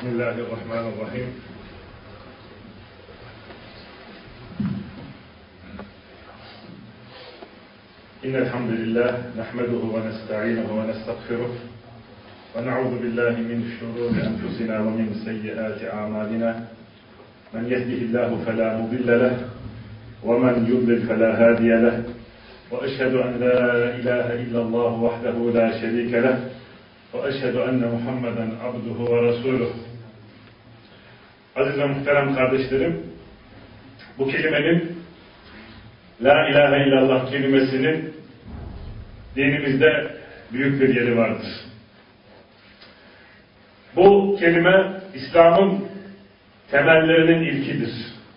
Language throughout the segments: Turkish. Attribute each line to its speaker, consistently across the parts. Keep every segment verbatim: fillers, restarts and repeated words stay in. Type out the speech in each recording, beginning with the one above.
Speaker 1: Bismillahirrahmanirrahim. İnnel hamdelellahi nahmeduhu ve nestainuhu ve nestağfiruh ve na'udzu billahi min şururi enfusina ve min seyyiati a'malina. Men yehdihillahu fela mudille leh ve men yudlil fela hadiye leh. Ve eşhedü en la ilahe illallah vahdehu la şerike leh ve eşhedü enne Muhammeden abduhu ve resuluh. Aziz ve muhterem kardeşlerim, bu kelimenin, La ilahe illallah kelimesinin dinimizde büyük bir yeri vardır. Bu kelime İslam'ın temellerinin ilkidir.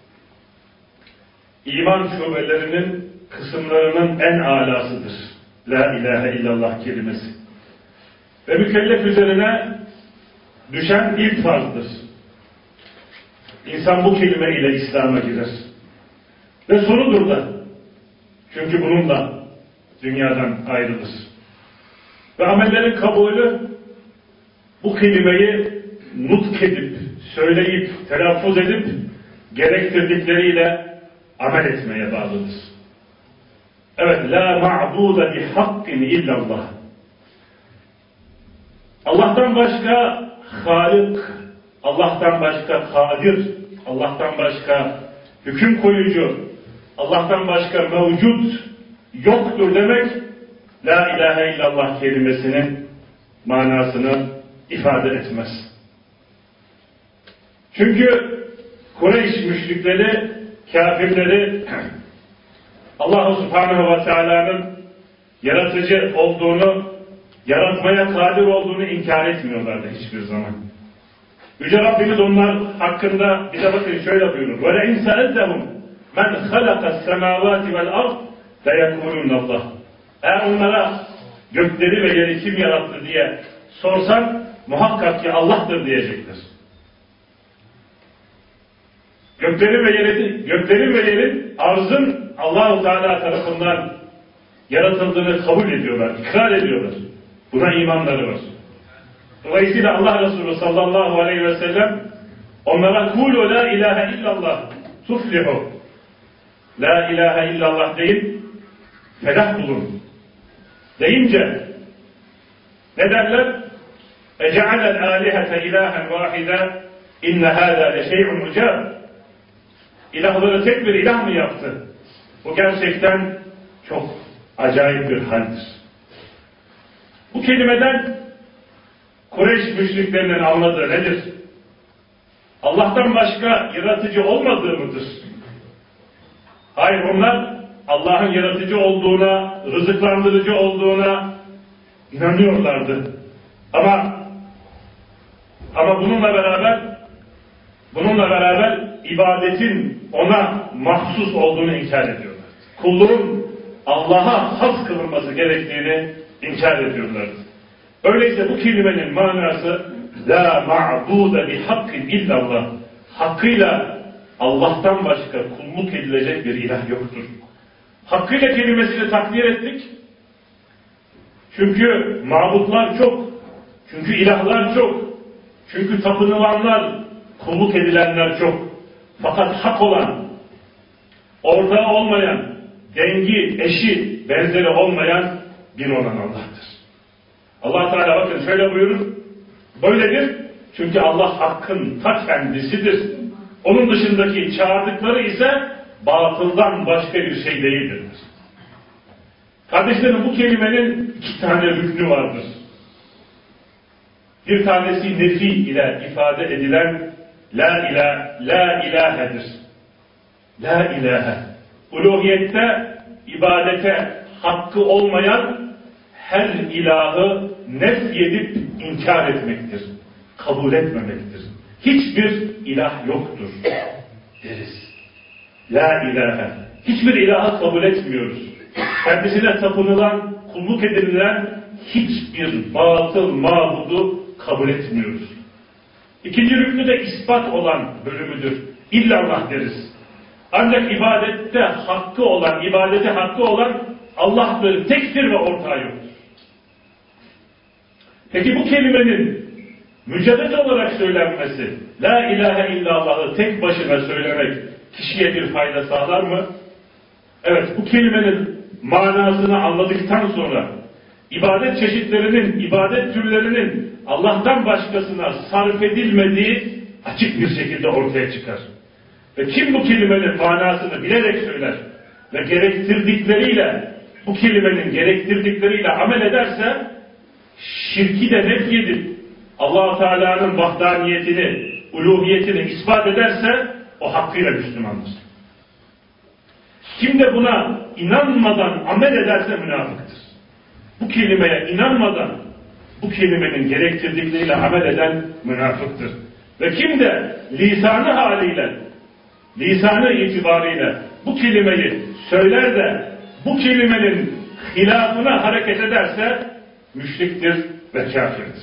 Speaker 1: İman şubelerinin kısımlarının en alasıdır. La ilahe illallah kelimesi. Ve mükellef üzerine düşen ilk farzdır. İnsan bu kelime ile İslam'a girer. Ve sonudur da. Çünkü bununla dünyadan ayrılır. Ve amellerin kabulü bu kelimeyi nutk edip, söyleyip, telaffuz edip gerektirdikleriyle amel etmeye bağlıdır. Evet, la ma'bude bi hakkin illallah. Allah'tan başka Halik, Allah'tan başka Kadir, Allah'tan başka hüküm koyucu, Allah'tan başka mevcut yoktur demek, La ilahe illallah kelimesinin manasını ifade etmez. Çünkü Kureyş müşrikleri, kafirleri Allah-u Subhanahu ve Teala'nın yaratıcı olduğunu, yaratmaya kadir olduğunu inkar etmiyorlardı hiçbir zaman. Yüce Rabbimiz onlar hakkında bize bakın şöyle buyurur. وَلَاِنْ سَأَلْتَهُمْ مَنْ خَلَقَ السَّمَاوَاتِ وَالْأَرْضِ لَيَقُولُونَ اللّٰهِ. Eğer onlara gökleri ve yeri kim yarattı diye sorsan muhakkak ki Allah'tır diyecektir. Göklerin ve yerin, göklerin ve yerin arzın Allah-u Teala tarafından yaratıldığını kabul ediyorlar, ikrar ediyorlar. Buna imanları var. Dolayısıyla Allah Resulü sallallahu aleyhi ve sellem onlara kulu la ilahe illallah tuflihu. La ilahe illallah deyin, felah bulun. Deyince ne derler? Ece'alel alihete ilahen vahide inne hâzâ leşey'un ucâb. İlahları tek bir ilah mı yaptı? Bu gerçekten çok acayip bir haldir. Bu kelimeden Kureyş müşriklerinin anladığı nedir? Allah'tan başka yaratıcı olmadığı mıdır? Hayır, onlar Allah'ın yaratıcı olduğuna, rızıklandırıcı olduğuna inanıyorlardı. Ama ama bununla beraber bununla beraber ibadetin ona mahsus olduğunu inkar ediyorlar. Kulluğun Allah'a has kılınması gerektiğini inkar ediyorlardı. Öyleyse bu kelimenin manası la ma'bude bi hakkin illallah. Hakkıyla Allah'tan başka kulluk edilecek bir ilah yoktur. Hakkıyla kelimesini takdir ettik. Çünkü mabutlar çok. Çünkü ilahlar çok. Çünkü tapınılanlar, kulluk edilenler çok. Fakat hak olan, ortağı olmayan, dengi, eşi, benzeri olmayan bir olan Allah'tır. Allah Teala bakın şöyle buyurur. Böyledir. Çünkü Allah hakkın ta kendisidir. Onun dışındaki çağırdıkları ise batıldan başka bir şey değildir. Kardeşlerim, bu kelimenin iki tane rüknü vardır. Bir tanesi nefi ile ifade edilen la ilah, la ilahedir. La ilahe. Uluhiyette, ibadete hakkı olmayan her ilahı nefyedip inkar etmektir. Kabul etmemektir. Hiçbir ilah yoktur deriz. La ilahe. Hiçbir ilahı kabul etmiyoruz. Kendisine tapınılan, kulluk edilen hiçbir batıl mabudu kabul etmiyoruz. İkinci rüknü de ispat olan bölümüdür. İllallah deriz. Ancak ibadette hakkı olan, ibadete hakkı olan Allah'tır, tektir ve ortağı yoktur. Peki bu kelimenin mücerred olarak söylenmesi, La ilahe illallah'ı tek başına söylemek kişiye bir fayda sağlar mı? Evet, bu kelimenin manasını anladıktan sonra ibadet çeşitlerinin, ibadet türlerinin Allah'tan başkasına sarf edilmediği açık bir şekilde ortaya çıkar. Ve kim bu kelimenin manasını bilerek söyler ve gerektirdikleriyle, bu kelimenin gerektirdikleriyle amel ederse, şirki de nefyedip Allah-u Teala'nın vahdaniyetini, uluhiyetini ispat ederse o hakkıyla Müslümandır. Kim de buna inanmadan amel ederse münafıktır. Bu kelimeye inanmadan bu kelimenin gerektirdikleriyle amel eden münafıktır. Ve kim de lisanı haliyle, lisanı itibariyle bu kelimeyi söyler de bu kelimenin hilafına hareket ederse müşriktir ve kafirdir.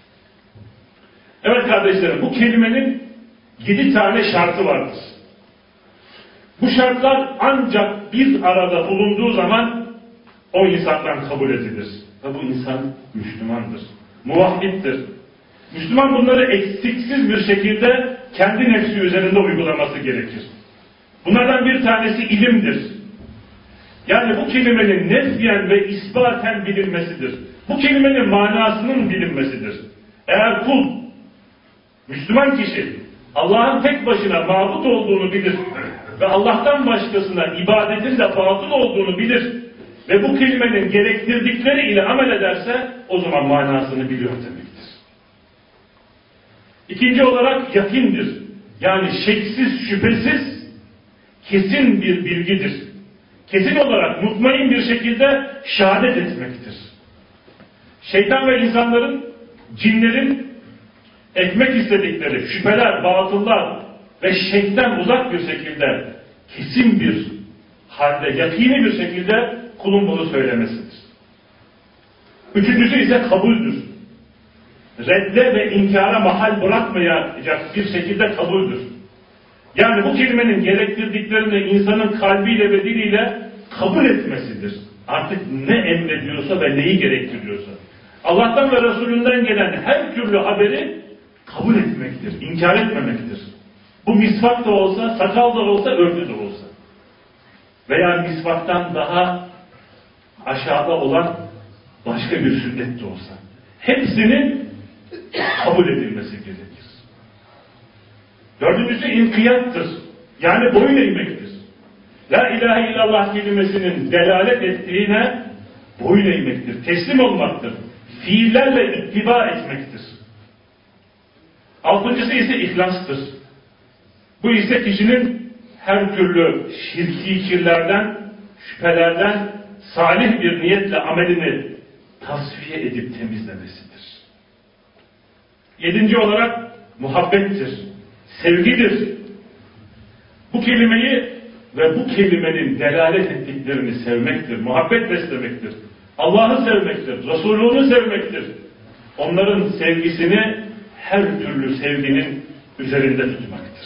Speaker 1: Evet kardeşlerim, bu kelimenin yedi tane şartı vardır. Bu şartlar ancak bir arada bulunduğu zaman o insandan kabul edilir. Ve bu insan Müslümandır, muvahhiddir. Müslüman bunları eksiksiz bir şekilde kendi nefsi üzerinde uygulaması gerekir. Bunlardan bir tanesi ilimdir. Yani bu kelimenin nefyen ve isbaten bilinmesidir. Bu kelimenin manasının bilinmesidir. Eğer kul, Müslüman kişi Allah'ın tek başına mabut olduğunu bilir ve Allah'tan başkasına ibadetin de batıl olduğunu bilir ve bu kelimenin gerektirdikleri ile amel ederse o zaman manasını biliyor demektir. İkinci olarak yakindir. Yani şeksiz, şüphesiz, kesin bir bilgidir. Kesin olarak mutmain bir şekilde şehadet etmektir. Şeytan ve insanların, cinlerin etmek istedikleri şüpheler, batıllar ve şekten uzak bir şekilde kesin bir halde, yakini bir şekilde kulun bunu söylemesidir. Üçüncüsü ise kabuldür. Redde ve inkara mahal bırakmayacak bir şekilde kabuldür. Yani bu kelimenin gerektirdiklerini insanın kalbiyle ve diliyle kabul etmesidir. Artık ne emrediyorsa ve neyi gerektiriyorsa. Allah'tan ve Resulünden gelen her türlü haberi kabul etmektir, inkar etmemektir. Bu misvak da olsa, sakal da olsa, örgü de olsa. Veya misvaktan daha aşağıda olan başka bir sünnet de olsa. Hepsinin kabul edilmesi gerekir. Dördüncüsü inkiyattır. Yani boyun eğmektir. La ilahe illallah kelimesinin delalet ettiğine boyun eğmektir. Teslim olmaktır. Fiillerle ittiba etmektir. Altıncısı ise ihlastır. Bu ise kişinin her türlü şirki kirlerden, şüphelerden salih bir niyetle amelini tasfiye edip temizlemesidir. Yedinci olarak muhabbettir. Sevgidir. Bu kelimeyi ve bu kelimenin delalet ettiklerini sevmektir. Muhabbet beslemektir. Allah'ı sevmektir. Resulü'nü sevmektir. Onların sevgisini her türlü sevginin üzerinde tutmaktır.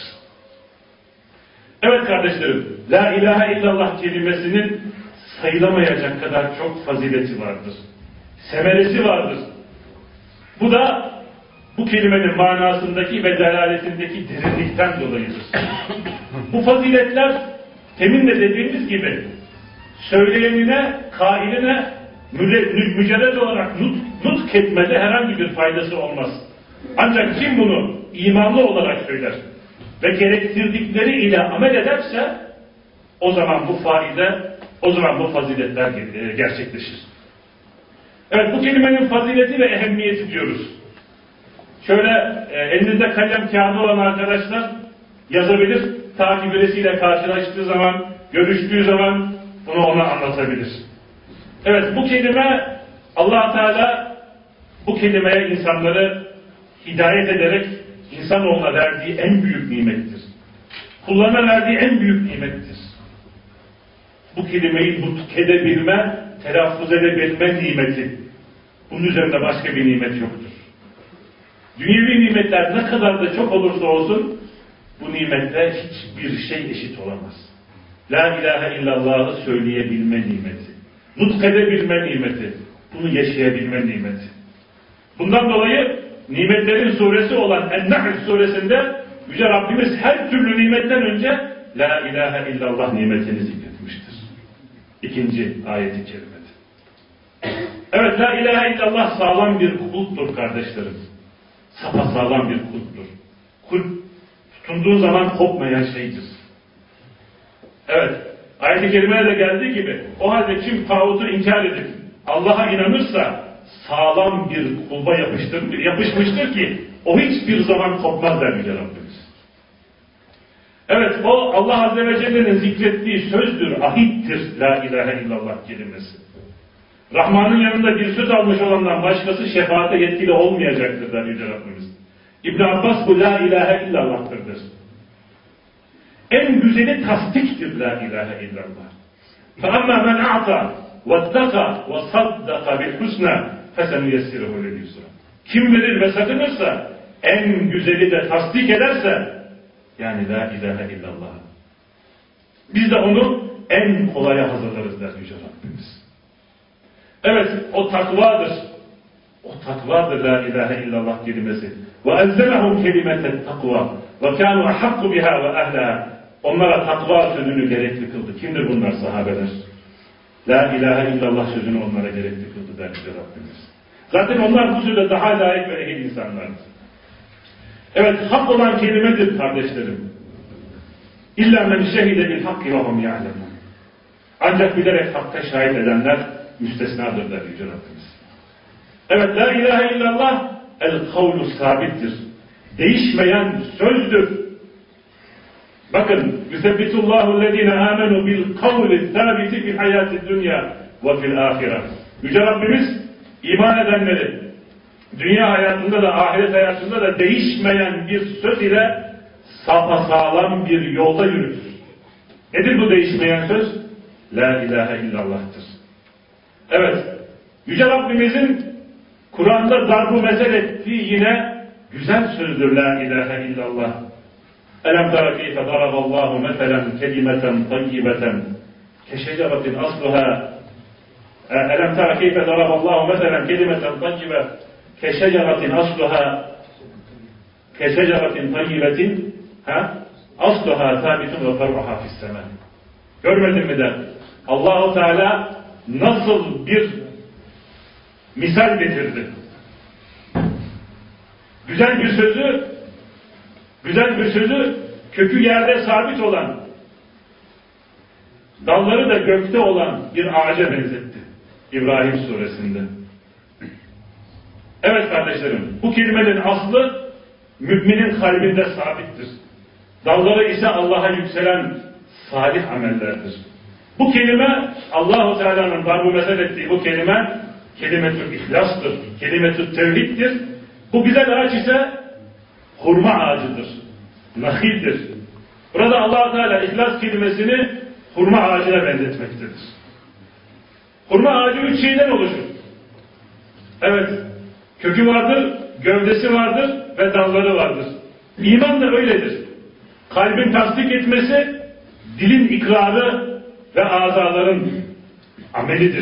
Speaker 1: Evet kardeşlerim, La ilahe illallah kelimesinin sayılamayacak kadar çok fazileti vardır. Semeresi vardır. Bu da bu kelimenin manasındaki ve delaletindeki derinlikten dolayıdır. Bu faziletler temin de dediğimiz gibi söyleyenine, kailine mücerred olarak nut, nutk etmede herhangi bir faydası olmaz. Ancak kim bunu imanlı olarak söyler ve gerektirdikleri ile amel ederse o zaman bu faide, o zaman bu faziletler gerçekleşir. Evet, bu kelimenin fazileti ve ehemmiyeti diyoruz. Şöyle e, elinizde kalem kağıdı olan arkadaşlar yazabilir, ta ki birisiyle karşılaştığı zaman, görüştüğü zaman bunu ona anlatabilir. Evet, bu kelime Allah Teala bu kelimeye insanları hidayet ederek insanoğluna verdiği en büyük nimettir. Kullarına verdiği en büyük nimettir. Bu kelimeyi nutk edebilme, telaffuz edebilme nimeti. Bunun üzerinde başka bir nimet yoktur. Dünyevi nimetler ne kadar da çok olursa olsun bu nimetle hiçbir şey eşit olamaz. La ilahe illallah'ı söyleyebilme nimeti. Nutk edebilme nimeti. Bunu yaşayabilme nimeti. Bundan dolayı nimetlerin suresi olan En-Nahl suresinde Yüce Rabbimiz her türlü nimetten önce La ilahe illallah nimetini zikretmiştir. İkinci ayeti kerimede. Evet, La ilahe illallah sağlam bir kulptur kardeşlerim. Sapasağlam bir kulptur. Kulp tutunduğun zaman kopmayan şeydir. Evet, ayet-i kerimede de geldiği gibi o halde kim tağutu inkar edip Allah'a inanırsa sağlam bir kulba yapıştır, yapışmıştır ki o hiçbir zaman kopmaz der Yüce Rabbimiz. Evet, o Allah Azze ve Celle'nin zikrettiği sözdür, ahittir La ilahe illallah kelimesi. Rahman'ın yanında bir söz almış olandan başkası şefaate yetkili olmayacaktır der Yüce Rabbimiz. İbn Abbas bu La ilahe illallah'tır der. En güzeli tasdiktir La ilahe illallah. فَأَمَّا مَنْ اَعْطَى وَاتَّقَى وَصَدَّقَ بِالْحُسْنَى فَسَنُيَسِّرُهُ لِلْيُسْرَى. Kim verir ve sakınırsa, en güzeli de tasdik ederse, yani La ilahe illallah, biz de onu en kolaya hazırlarız der Yüce Rabbimiz. Evet, o takvadır. O takvadır La ilahe illallah kelimesi. وَاَلْزَمَهُمْ كَلِمَةَ التَّقْوَى وَكَانُوا اَحَقُّ بِهَا وَاَهْلَهَا. Onlara takva sözünü gerekli kıldı. Kimdir bunlar? Sahabeler. La ilahe illallah sözünü onlara gerekli kıldı der Yüce Rabbimiz. Zaten onlar bu sözde daha layık ve ehil insanlardır. Evet, hak olan kelimedir kardeşlerim. İlla men şehide bil hakki ve hum ya'lemun. Ancak bilerek hakka şahit edenler müstesnadır der Yüce Rabbimiz. Evet, la ilahe illallah el kavlu sabittir. Değişmeyen sözdür. Bakın, yusebbitullahu lezine amenu bil kavli sabiti fil hayati dünya ve fil ahire. Yüce Rabbimiz iman edenleri dünya hayatında da ahiret hayatında da değişmeyen bir söz ile sapasağlam bir yolda yürütür. Nedir bu değişmeyen söz? La ilahe illallah'tır. Evet, Yüce Rabbimizin Kur'an'da darbu mesel ettiği yine güzel sözdür La ilahe illallah. Elem tara keyfe daraballahu meselen kelimeten tayyibeten keşeceratin asluha. Elem tara keyfe daraballahu meselen kelimeten tayyibe keşeceratin asluha keşeceratin tayyibetin ha asluha sabitun ve ferruha fissema. Görmedin mi der? Allah-u Teala nasıl bir misal getirdi. Güzel bir sözü, güzel bir sözü kökü yerde sabit olan, dalları da gökte olan bir ağaca benzetti. İbrahim suresinde. Evet kardeşlerim, bu kelimenin aslı müminin kalbinde sabittir. Dalları ise Allah'a yükselen salih amellerdir. Bu kelime Allah-u Teala'nın darbu mesel ettiği bu kelime kelimetül ihlastır, kelimetül tevhiddir. Bu güzel ağaç ise hurma ağacıdır, nahildir. Burada Allah-u Teala ihlas kelimesini hurma ağacına benzetmektedir. Hurma ağacı üç şeyden oluşur. Evet, kökü vardır, gövdesi vardır ve dalları vardır. İman da öyledir. Kalbin tasdik etmesi, dilin ikrarı ve azaların amelidir.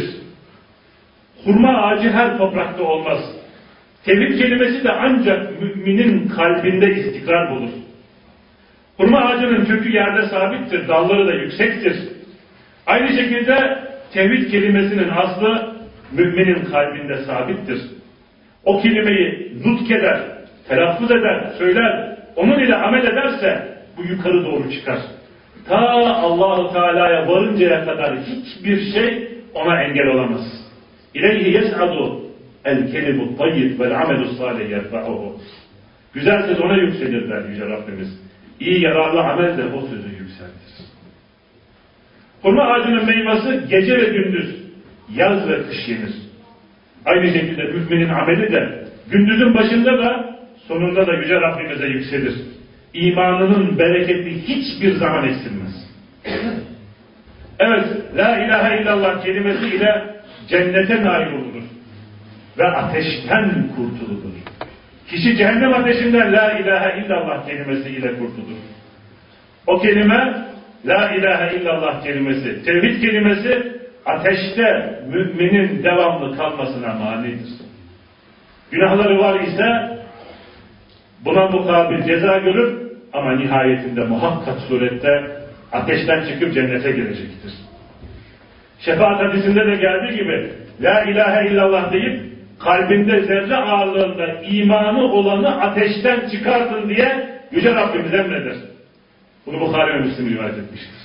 Speaker 1: Hurma ağacı her toprakta olmaz. Tevhid kelimesi de ancak müminin kalbinde istikrar bulur. Hurma ağacının kökü yerde sabittir, dalları da yüksektir. Aynı şekilde tevhid kelimesinin aslı müminin kalbinde sabittir. O kelimeyi nutk eder, telaffuz eder, söyler, onun ile amel ederse bu yukarı doğru çıkar. Ta Allah-u Teala'ya varıncaya kadar hiçbir şey ona engel olamaz. İleyhi yes'adu el-kelimut tayyib vel-amelus salih yerfa'uhu. Güzel söz ona yükselir der Yüce Rabbimiz. İyi yararlı amel de o sözü yükseltir. Hurma ağacının meyvesi gece ve gündüz, yaz ve kış yenir. Aynı şekilde müminin ameli de gündüzün başında da sonunda da Yüce Rabbimize yükselir. İmanının bereketi hiçbir zaman eksilmez. Evet, La ilahe illallah kelimesi ile cennete nail olunur ve ateşten kurtulur. Kişi cehennem ateşinden La ilahe illallah kelimesi ile kurtulur. O kelime, La ilahe illallah kelimesi, tevhid kelimesi ateşte müminin devamlı kalmasına manidir. Günahları var ise buna mukabil ceza görür ama nihayetinde muhakkak surette ateşten çıkıp cennete girecektir. Şefaat hadisinde de geldiği gibi La ilahe illallah deyip kalbinde zerre ağırlığında imanı olanı ateşten çıkartın diye Yüce Rabbimiz emreder. Bunu Bukhari ve Müslim rivayet etmiştir.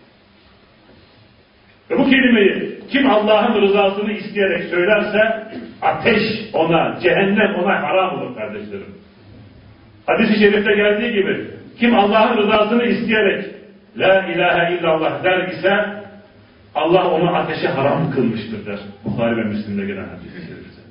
Speaker 1: Ve bu kelimeyi kim Allah'ın rızasını isteyerek söylerse ateş ona, cehennem ona haram olur kardeşlerim. Hadis-i şerifte geldiği gibi kim Allah'ın rızasını isteyerek La ilahe illallah der ise Allah onu ateşe haram kılmıştır der. Bukhari ve Müslim'de gelen hadis-i şerifte.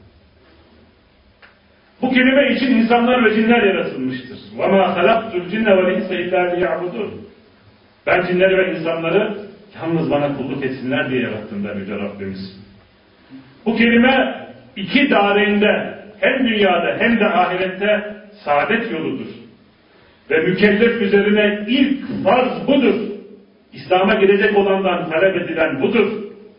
Speaker 1: Bu kelime için insanlar ve cinler yaratılmıştır. وَمَا خَلَقْتُ الْجِنَّ وَالْاِنْسَ اِلَّا لِيَعْبُدُونَ Ben cinleri ve insanları yalnız bana kulluk etsinler diye yarattım der Yüce Rabbimiz. Bu kelime iki dairinde hem dünyada hem de ahirette saadet yoludur. Ve mükellef üzerine ilk farz budur. İslam'a girecek olandan talep edilen budur.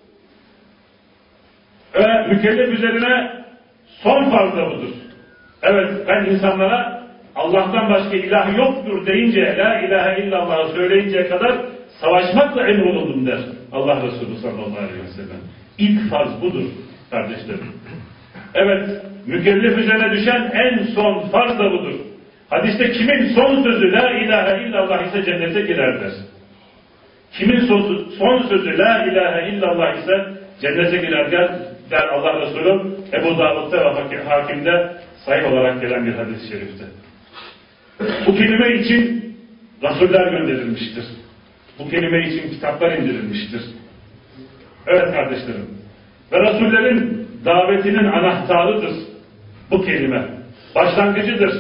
Speaker 1: Ve mükellef üzerine son farz da budur. Evet, ben insanlara Allah'tan başka ilah yoktur deyince, La ilahe illallah'ı söyleyinceye kadar savaşmakla emrolundum der Allah Resulü sallallahu aleyhi ve sellem. İlk farz budur kardeşlerim. Evet, mükellef üzerine düşen en son farz da budur. Hadiste kimin son sözü La ilahe illallah ise cennete girer der. Kimin son, son sözü La ilahe illallah ise cennete girer der, der Allah Resulü Ebu Davud'da ve Hakim'de sahih olarak gelen bir hadis-i şerifte. Bu kelime için Rasuller gönderilmiştir. Bu kelime için kitaplar indirilmiştir. Evet kardeşlerim. Ve Rasullerin davetinin anahtarıdır bu kelime. Başlangıcıdır.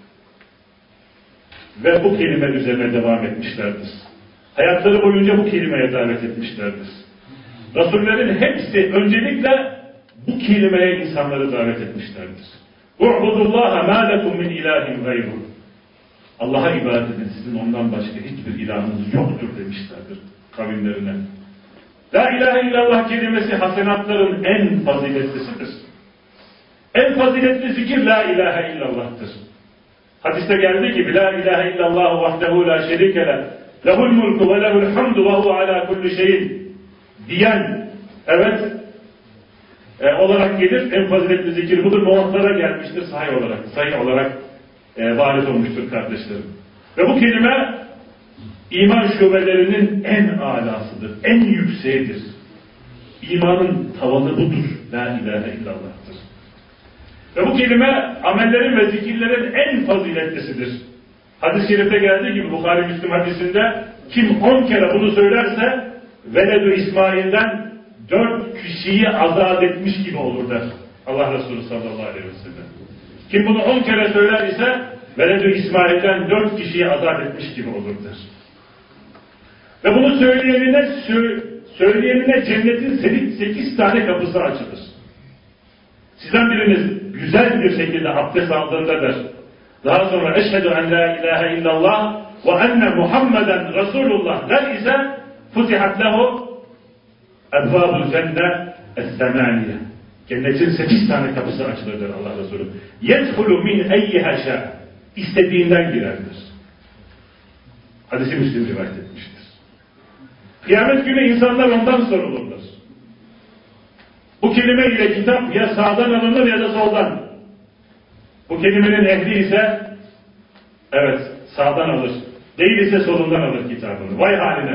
Speaker 1: Ve bu kelime üzerine devam etmişlerdir. Hayatları boyunca bu kelimeye davet etmişlerdir. Rasullerin hepsi öncelikle bu kelimeye insanları davet etmişlerdir. U'budullaha ma lekum min ilahin gayruh. Allah'a ibadet edin, sizin ondan başka hiçbir ilahınız yoktur demişlerdir kavimlerine. La ilahe illallah kelimesi hasenatların en faziletlisidir. En faziletli zikir La ilahe illallah'tır. Hadiste geldiği gibi La ilahe illallah vahdehu la şerike le lehul mulku ve lehul hamdu ve hu ala kulli şeyin diyen evet e, olarak gelir. En faziletli zikir budur. Muhatlara gelmiştir sahih olarak. Sahih olarak e, varit olmuştur kardeşlerim. Ve bu kelime iman şubelerinin en alasıdır. En yükseğidir. İmanın tavanı budur. La ilahe illallah'tır. Ve bu kelime amellerin ve zikirlerin en faziletlisidir. Hadis-i şerifte geldiği gibi Bukhari Müslim hadisinde kim on kere bunu söylerse Veled-i İsmail'den dört kişiyi azat etmiş gibi olur der Allah Resulü sallallahu aleyhi ve sellem. Kim bunu on kere söyler ise Veled-i İsmail'den dört kişiyi azat etmiş gibi olur der. Ve bunu söyleyenine, söyleyenine cennetin sekiz tane kapısı açılır. Sizden biriniz güzel bir şekilde abdest aldığında der. Daha sonra eşhedü en la ilahe illallah ve enne Muhammeden Resulullah der ise futihat lehu ebvabul cenne es-semaniye. Cennetin sekiz tane kapısı açılır der Allah Resulü. Yedhulu min eyyiha şa. İstediğinden girerdir. Hadis-i Müslim rivayet etmiştir. Kıyamet günü insanlar ondan sorulurlar. Bu kelime ile kitap ya sağdan alınır ya da soldan. Bu kelimenin ehli ise evet sağdan alır. Değil ise solundan alır kitabını. Vay haline.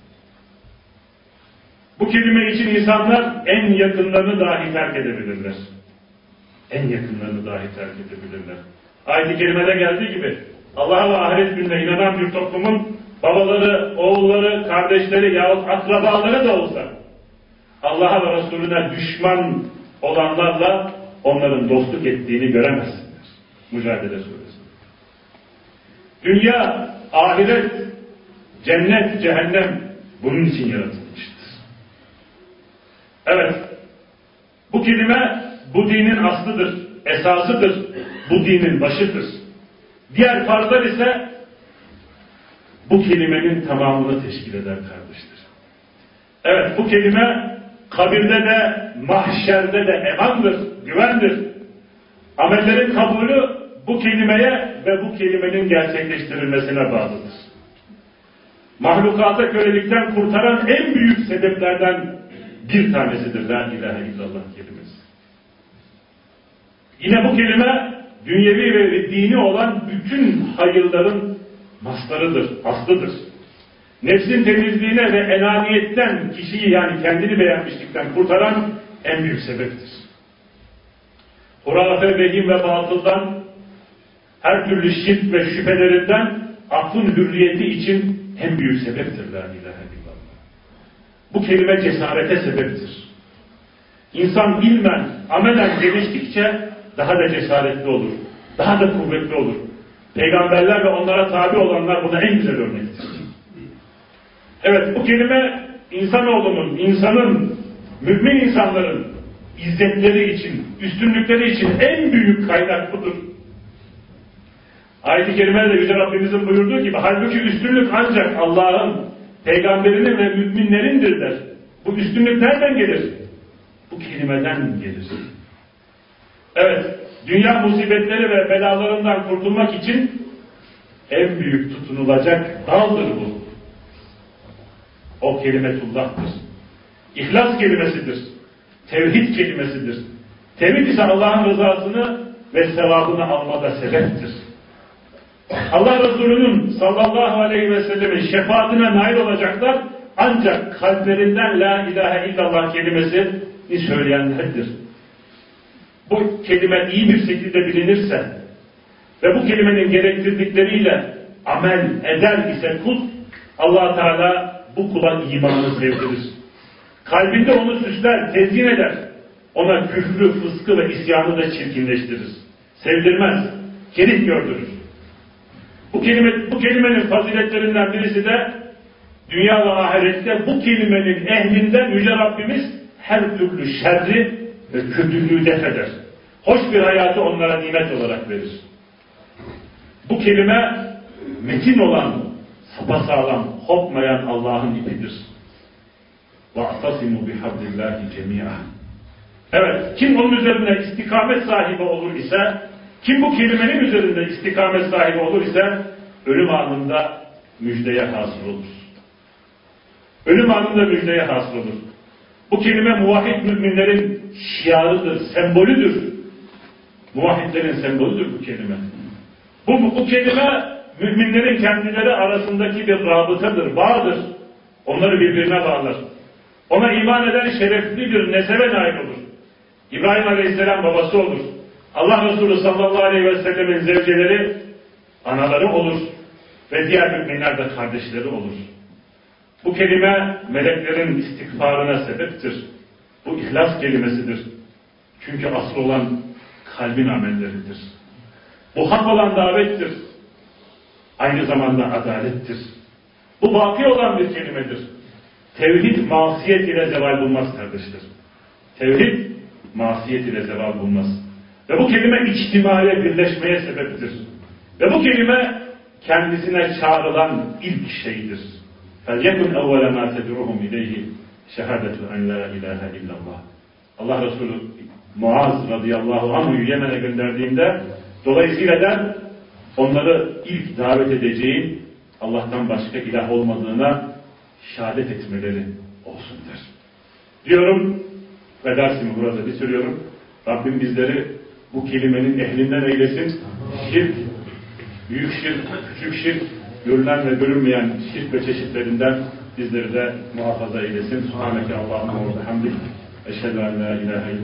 Speaker 1: Bu kelime için insanlar en yakınlarını dahi terk edebilirler. En yakınlarını dahi terk edebilirler. Ayet-i kerimede geldiği gibi Allah'a ve ahiret gününe inanan bir toplumun babaları, oğulları, kardeşleri yahut akrabaları da olsa Allah'a ve Resulüne düşman olanlarla onların dostluk ettiğini göremezsiniz. Mücadele Suresi. Dünya, ahiret, cennet, cehennem bunun için yaratılmıştır. Evet, bu kelime bu dinin aslıdır, esasıdır, bu dinin başıdır. Diğer farzlar ise bu kelimenin tamamını teşkil eder kardeşler. Evet, bu kelime kabirde de, mahşerde de emandır, güvendir. Amellerin kabulü bu kelimeye ve bu kelimenin gerçekleştirilmesine bağlıdır. Mahlukata kölelikten kurtaran en büyük sebeplerden bir tanesidir La ilahe illallah kelimesi. Yine bu kelime dünyevi ve dini olan bütün hayırların maslarıdır, aslıdır. Nefsin temizliğine ve enaniyetten kişiyi, yani kendini beğenmişlikten kurtaran en büyük sebeptir. Hurafe, vehim ve batıldan, her türlü şirk ve şüphelerinden aklın hürriyeti için en büyük sebeptir La ilahe illallah. Bu kelime cesarete sebeptir. İnsan ilmen, amelen geliştikçe daha da cesaretli olur, daha da kuvvetli olur. Peygamberler ve onlara tabi olanlar buna en güzel örnektir. Evet, bu kelime insanoğlunun, insanın, mümin insanların izzetleri için, üstünlükleri için en büyük kaynak budur. Ayet-i kerimede Yüce Rabbimizin buyurduğu gibi, halbuki üstünlük ancak Allah'ın, peygamberinin ve müminlerindir der. Bu üstünlük nereden gelir? Bu kelimeden gelir. Evet, dünya musibetleri ve belalarından kurtulmak için en büyük tutunulacak daldır bu. O kelimetullah'tır. İhlas kelimesidir. Tevhid kelimesidir. Tevhid ise Allah'ın rızasını ve sevabını almada sebeptir. Allah Resulü'nün sallallahu aleyhi ve sellemin şefaatine nail olacaklar ancak kalplerinden La ilahe illallah kelimesini söyleyenlerdir. Bu kelime iyi bir şekilde bilinirse ve bu kelimenin gerektirdikleriyle amel eder ise kul, Allah Teala bu kula imanı sevdirir. Kalbinde onu süsler, tezyin eder. Ona küfrü, fıskı ve isyanı da çirkinleştirir. Sevdirmez, kerih gördürür. Bu kelime, bu kelimenin faziletlerinden birisi de dünya ve ahirette bu kelimenin ehlinden Yüce Rabbimiz her türlü şerri ve kötülüğü def eder. Hoş bir hayatı onlara nimet olarak verir. Bu kelime metin olan, sapasağlam, kopmayan Allah'ın ipidir. وَاَعْتَصِمُوا بِحَبْلِ اللّٰهِ جَمِيعًا. Evet, kim onun üzerinde istikamet sahibi olur ise, kim bu kelimenin üzerinde istikamet sahibi olur ise, ölüm anında müjdeye hasıl olur. Ölüm anında müjdeye hasıl olur. Bu kelime muvahhid müminlerin şiarıdır, sembolüdür. Muvahhidlerin sembolüdür bu kelime. Bu, bu kelime müminlerin kendileri arasındaki bir rabıtadır, bağdır. Onları birbirine bağlar. Ona iman eden şerefli bir nesebe nail olur. İbrahim Aleyhisselam babası olur. Allah Resulü sallallahu aleyhi ve sellemin zevceleri anaları olur. Ve diğer müminler de kardeşleri olur. Bu kelime meleklerin istikfarına sebeptir. Bu ihlas kelimesidir. Çünkü asıl olan kalbin amelleridir. Bu hak olan davettir. Aynı zamanda adalettir. Bu baki olan bir kelimedir. Tevhid masiyet ile zeval bulmaz kardeşler. Tevhid masiyet ile zeval bulmaz. Ve bu kelime içtimaya, birleşmeye sebeptir. Ve bu kelime kendisine çağrılan ilk şeydir. فَلْيَكُنْ اَوَّلَ مَا تَدْعُهُمْ اِلَيْهِ شَهَادَةُ اَنْ لَا اِلَٰهَ اِلَّا اللّٰهِ. Allah Resulü Muaz radıyallahu anh'u Yemen'e gönderdiğinde dolayısıyla da onları ilk davet edeceği Allah'tan başka ilah olmadığına şehadet etmeleri olsun der. Diyorum ve dersimi burada bitiriyorum. Rabbim bizleri bu kelimenin ehlinden eylesin. Şirk, büyük şirk, küçük şirk, görülen ve görünmeyen şirk ve çeşitlerinden bizleri de muhafaza eylesin. Subhaneke Allahümme ve bihamdik. Eşhedü en la ilahe